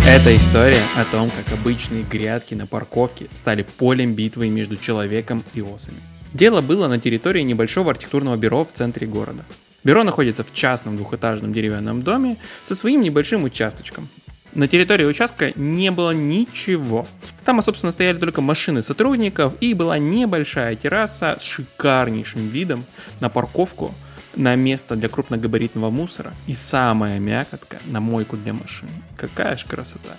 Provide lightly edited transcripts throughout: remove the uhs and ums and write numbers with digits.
Это история о том, как обычные грядки на парковке стали полем битвы между человеком и осами. Дело было на территории небольшого архитектурного бюро в центре города. Бюро находится в частном двухэтажном деревянном доме со своим небольшим участочком. На территории участка не было ничего. Там, собственно, стояли только машины сотрудников и была небольшая терраса с шикарнейшим видом на парковку, на место для крупногабаритного мусора и самая мякотка на мойку для машин. Какая ж красота!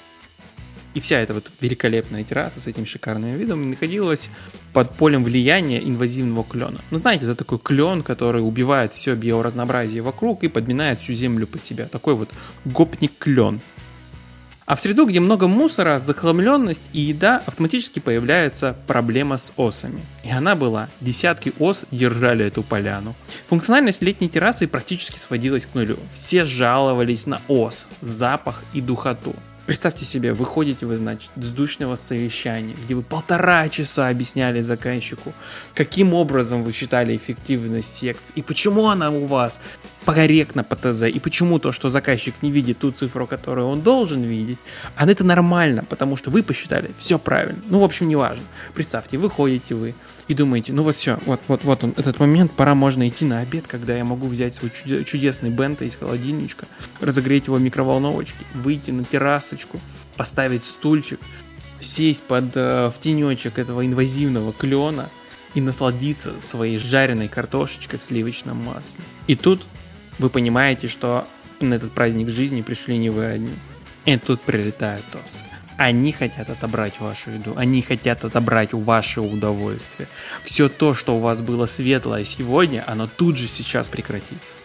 И вся эта вот великолепная терраса с этим шикарным видом находилась под полем влияния инвазивного клена. Ну, знаете, это такой клен, который убивает все биоразнообразие вокруг и подминает всю землю под себя. Такой вот гопник-клен. А в среду, где много мусора, захламленность и еда, автоматически появляется проблема с осами. И она была. Десятки ос держали эту поляну. Функциональность летней террасы практически сводилась к нулю. Все жаловались на ос, запах и духоту. Представьте себе, выходите вы, значит, с душного совещания, где вы 1,5 часа объясняли заказчику, каким образом вы считали эффективность секций, и почему она у вас корректна по ТЗ, и почему то, что заказчик не видит ту цифру, которую он должен видеть, а это нормально, потому что вы посчитали все правильно. Ну, в общем, неважно. Представьте, выходите вы и думаете, ну вот все, вот он, этот момент, пора можно идти на обед, когда я могу взять свой чудесный бенто из холодильничка, разогреть его в микроволновочке, выйти на террасочку, поставить стульчик, сесть в тенечек этого инвазивного клена и насладиться своей жареной картошечкой в сливочном масле. И тут вы понимаете, что на этот праздник жизни пришли не вы одни. И тут прилетают осы. Они хотят отобрать вашу еду, они хотят отобрать ваше удовольствие. Все то, что у вас было светлое сегодня, оно тут же сейчас прекратится.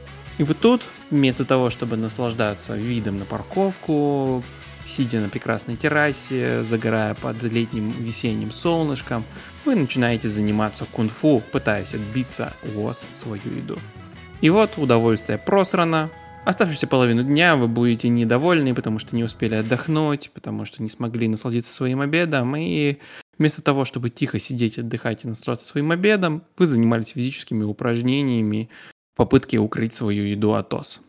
И вот тут, вместо того, чтобы наслаждаться видом на парковку, сидя на прекрасной террасе, загорая под летним весенним солнышком, вы начинаете заниматься кунг-фу, пытаясь отбиться у ос свою еду. И вот удовольствие просрано. Оставшуюся половину дня вы будете недовольны, потому что не успели отдохнуть, потому что не смогли насладиться своим обедом, и вместо того, чтобы тихо сидеть, отдыхать и наслаждаться своим обедом, вы занимались физическими упражнениями в попытке укрыть свою еду от ос.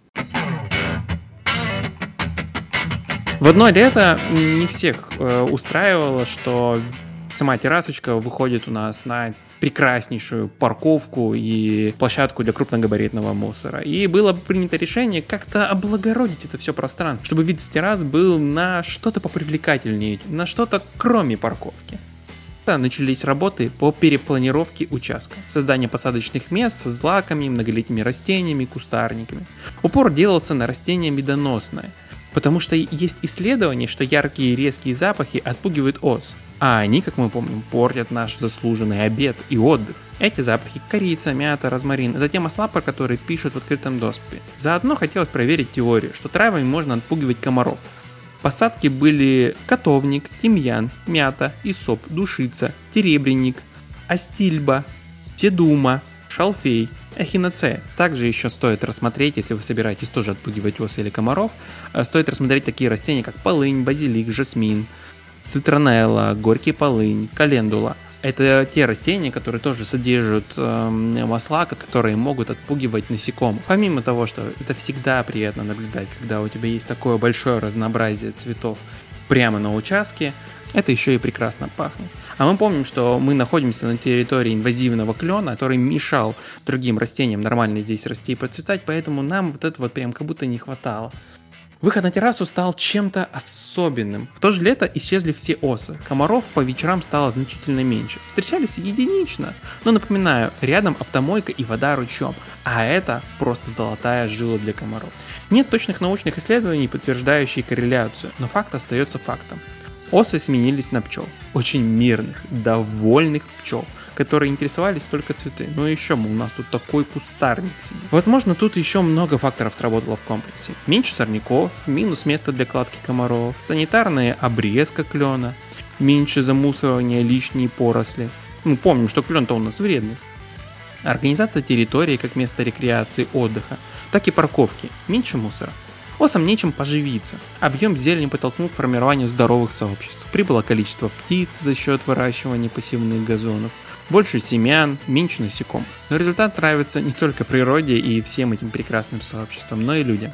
В одно лето не всех устраивало, что сама террасочка выходит у нас на прекраснейшую парковку и площадку для крупногабаритного мусора. И было принято решение как-то облагородить это все пространство, чтобы вид с террас был на что-то попривлекательнее, на что-то кроме парковки. Начались работы по перепланировке участка, создание посадочных мест со злаками, многолетними растениями, кустарниками. Упор делался на растения медоносные, потому что есть исследование, что яркие и резкие запахи отпугивают ос, а они, как мы помним, портят наш заслуженный обед и отдых. Эти запахи – корица, мята, розмарин – это те масла, про которые пишут в открытом доступе. Заодно хотелось проверить теорию, что травами можно отпугивать комаров. Посадки были котовник, тимьян, мята, исоп, душица, теребряник, астильба, седума, шалфей, эхиноцея. Также еще стоит рассмотреть, если вы собираетесь тоже отпугивать ос или комаров, стоит рассмотреть такие растения, как полынь, базилик, жасмин, цитронелла, горький полынь, календула. Это те растения, которые тоже содержат масла, которые могут отпугивать насекомых. Помимо того, что это всегда приятно наблюдать, когда у тебя есть такое большое разнообразие цветов прямо на участке, это еще и прекрасно пахнет. А мы помним, что мы находимся на территории инвазивного клена, который мешал другим растениям нормально здесь расти и процветать, поэтому нам вот этого прям как будто не хватало. Выход на террасу стал чем-то особенным. В то же лето исчезли все осы. Комаров по вечерам стало значительно меньше. Встречались единично. Но напоминаю, рядом автомойка и вода ручьем. А это просто золотая жила для комаров. Нет точных научных исследований, подтверждающих корреляцию, но факт остается фактом. Осы сменились на пчел. Очень мирных, довольных пчел, которые интересовались только цветы. Ну и еще, у нас тут такой кустарник сидит. Возможно, тут еще много факторов сработало в комплексе. Меньше сорняков, минус место для кладки комаров, санитарная обрезка клена, меньше замусоривания лишней поросли. Мы помним, что клен-то у нас вредный. Организация территории как место рекреации, отдыха, так и парковки, меньше мусора. Осам нечем поживиться. Объем зелени подтолкнул к формированию здоровых сообществ. Прибыло количество птиц за счет выращивания пассивных газонов. Больше семян, меньше насекомых. Но результат нравится не только природе и всем этим прекрасным сообществам, но и людям.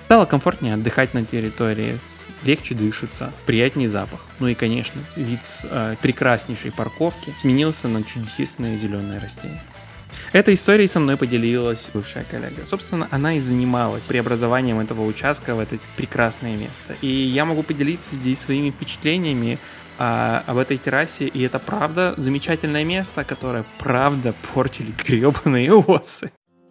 Стало комфортнее отдыхать на территории, легче дышится, приятнее запах. Ну и, конечно, вид с прекраснейшей парковки сменился на чудесные зеленые растения. Этой историей со мной поделилась бывшая коллега. Собственно, она и занималась преобразованием этого участка в это прекрасное место. И я могу поделиться здесь своими впечатлениями об этой террасе. И это правда замечательное место, которое правда портили гребаные осы.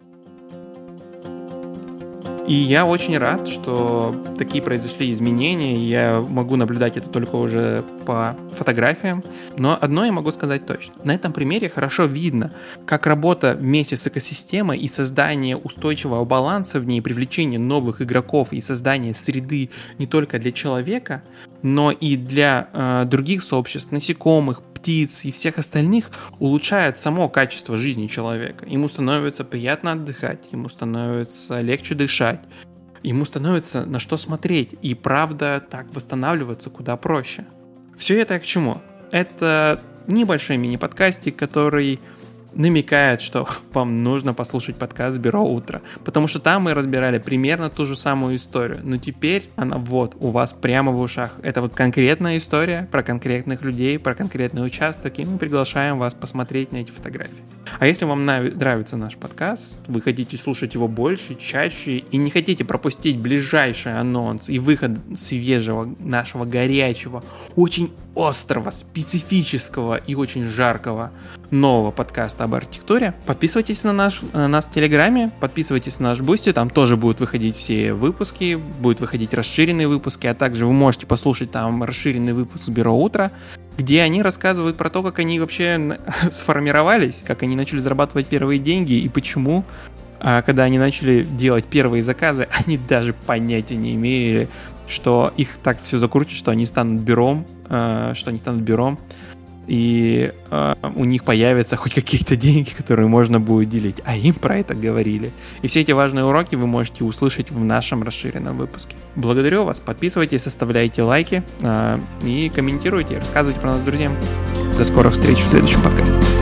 И я очень рад, что такие произошли изменения. Я могу наблюдать это только уже по фотографиям. Но одно я могу сказать точно. На этом примере хорошо видно, как работа вместе с экосистемой и создание устойчивого баланса в ней, привлечение новых игроков и создание среды не только для человека, но и для других сообществ, насекомых, птиц и всех остальных улучшает само качество жизни человека. Ему становится приятно отдыхать, ему становится легче дышать, ему становится на что смотреть, и правда так восстанавливаться куда проще. Все это к чему? Это небольшой мини-подкастик, который намекает, что вам нужно послушать подкаст «Бюро Утро», потому что там мы разбирали примерно ту же самую историю, но теперь она вот у вас прямо в ушах. Это вот конкретная история про конкретных людей, про конкретный участок, и мы приглашаем вас посмотреть на эти фотографии. А если вам нравится наш подкаст, вы хотите слушать его больше, чаще, и не хотите пропустить ближайший анонс и выход свежего, нашего горячего, очень острого, специфического и очень жаркого нового подкаста об архитектуре, подписывайтесь на нас в Телеграме, подписывайтесь на наш Бусти, там тоже будут выходить все выпуски, будут выходить расширенные выпуски, а также вы можете послушать там расширенный выпуск «Бюро Утро», где они рассказывают про то, как они вообще сформировались, как они начали зарабатывать первые деньги и почему, когда они начали делать первые заказы, они даже понятия не имели, что их так все закрутит, что они станут бюро, и у них появятся хоть какие-то деньги, которые можно будет делить. А им про это говорили. И все эти важные уроки вы можете услышать в нашем расширенном выпуске. Благодарю вас. Подписывайтесь, оставляйте лайки и комментируйте, рассказывайте про нас друзьям. До скорых встреч в следующем подкасте.